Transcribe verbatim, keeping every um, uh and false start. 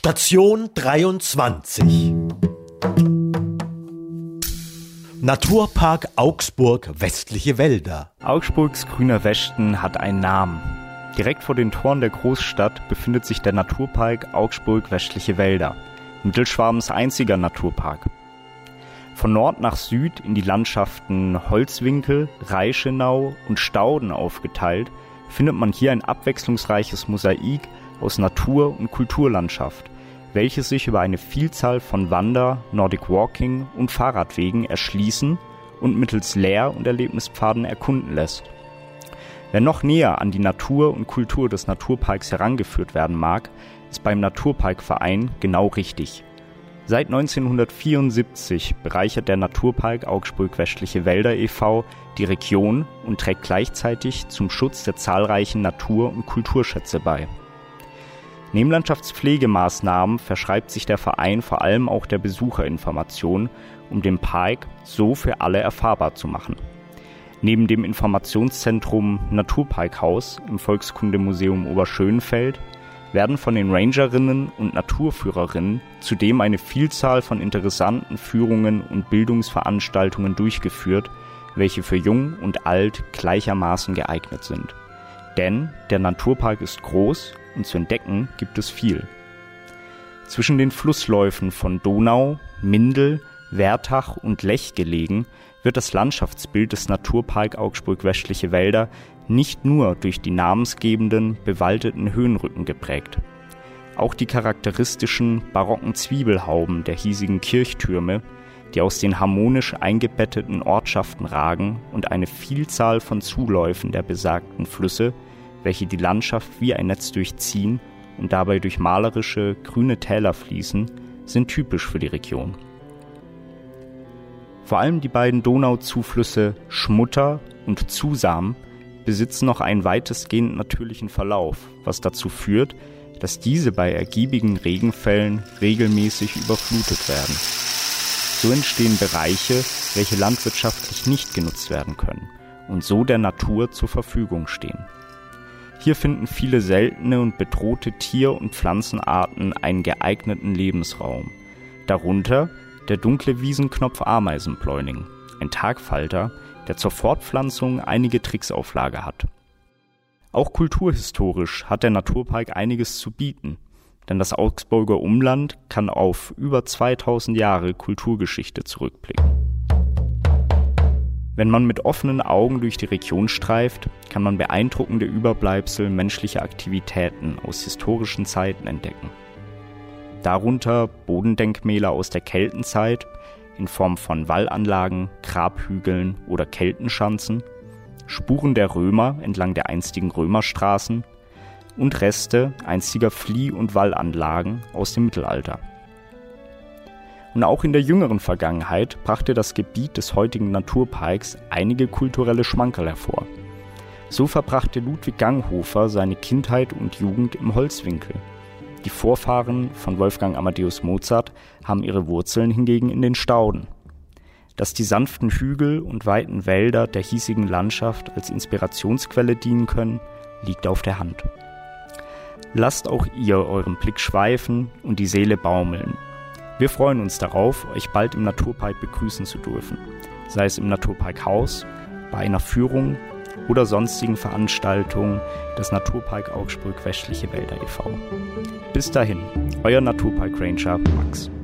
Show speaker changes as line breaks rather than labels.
Station dreiundzwanzig. Naturpark Augsburg Westliche Wälder.
Augsburgs grüner Westen hat einen Namen. Direkt vor den Toren der Großstadt befindet sich der Naturpark Augsburg Westliche Wälder, Mittelschwabens einziger Naturpark. Von Nord nach Süd in die Landschaften Holzwinkel, Reichenau und Stauden aufgeteilt, findet man hier ein abwechslungsreiches Mosaik aus Natur- und Kulturlandschaft, welches sich über eine Vielzahl von Wander-, Nordic Walking und Fahrradwegen erschließen und mittels Lehr- und Erlebnispfaden erkunden lässt. Wer noch näher an die Natur und Kultur des Naturparks herangeführt werden mag, ist beim Naturparkverein genau richtig. Seit neunzehnhundertvierundsiebzig bereichert der Naturpark Augsburg Westliche Wälder e V die Region und trägt gleichzeitig zum Schutz der zahlreichen Natur- und Kulturschätze bei. Neben Landschaftspflegemaßnahmen verschreibt sich der Verein vor allem auch der Besucherinformation, um den Park so für alle erfahrbar zu machen. Neben dem Informationszentrum Naturparkhaus im Volkskundemuseum Oberschönfeld werden von den Rangerinnen und Naturführerinnen zudem eine Vielzahl von interessanten Führungen und Bildungsveranstaltungen durchgeführt, welche für Jung und Alt gleichermaßen geeignet sind. Denn der Naturpark ist groß und zu entdecken gibt es viel. Zwischen den Flussläufen von Donau, Mindel, Wertach und Lech gelegen, wird das Landschaftsbild des Naturpark Augsburg Westliche Wälder nicht nur durch die namensgebenden, bewaldeten Höhenrücken geprägt. Auch die charakteristischen barocken Zwiebelhauben der hiesigen Kirchtürme, die aus den harmonisch eingebetteten Ortschaften ragen, und eine Vielzahl von Zuläufen der besagten Flüsse, welche die Landschaft wie ein Netz durchziehen und dabei durch malerische, grüne Täler fließen, sind typisch für die Region. Vor allem die beiden Donauzuflüsse Schmutter und Zusam besitzen noch einen weitestgehend natürlichen Verlauf, was dazu führt, dass diese bei ergiebigen Regenfällen regelmäßig überflutet werden. So entstehen Bereiche, welche landwirtschaftlich nicht genutzt werden können und so der Natur zur Verfügung stehen. Hier finden viele seltene und bedrohte Tier- und Pflanzenarten einen geeigneten Lebensraum. Darunter der dunkle Wiesenknopf-Ameisenbläuning, ein Tagfalter, der zur Fortpflanzung einige Tricks auf Lager hat. Auch kulturhistorisch hat der Naturpark einiges zu bieten, denn das Augsburger Umland kann auf über zweitausend Jahre Kulturgeschichte zurückblicken. Wenn man mit offenen Augen durch die Region streift, kann man beeindruckende Überbleibsel menschlicher Aktivitäten aus historischen Zeiten entdecken. Darunter Bodendenkmäler aus der Keltenzeit in Form von Wallanlagen, Grabhügeln oder Keltenschanzen, Spuren der Römer entlang der einstigen Römerstraßen und Reste einstiger Flie- und Wallanlagen aus dem Mittelalter. Und auch in der jüngeren Vergangenheit brachte das Gebiet des heutigen Naturparks einige kulturelle Schmankerl hervor. So verbrachte Ludwig Ganghofer seine Kindheit und Jugend im Holzwinkel. Die Vorfahren von Wolfgang Amadeus Mozart haben ihre Wurzeln hingegen in den Stauden. Dass die sanften Hügel und weiten Wälder der hiesigen Landschaft als Inspirationsquelle dienen können, liegt auf der Hand. Lasst auch ihr euren Blick schweifen und die Seele baumeln. Wir freuen uns darauf, euch bald im Naturpark begrüßen zu dürfen, sei es im Naturparkhaus, bei einer Führung oder sonstigen Veranstaltungen des Naturpark Augsburg Westliche Wälder e V Bis dahin, euer Naturpark Ranger Max.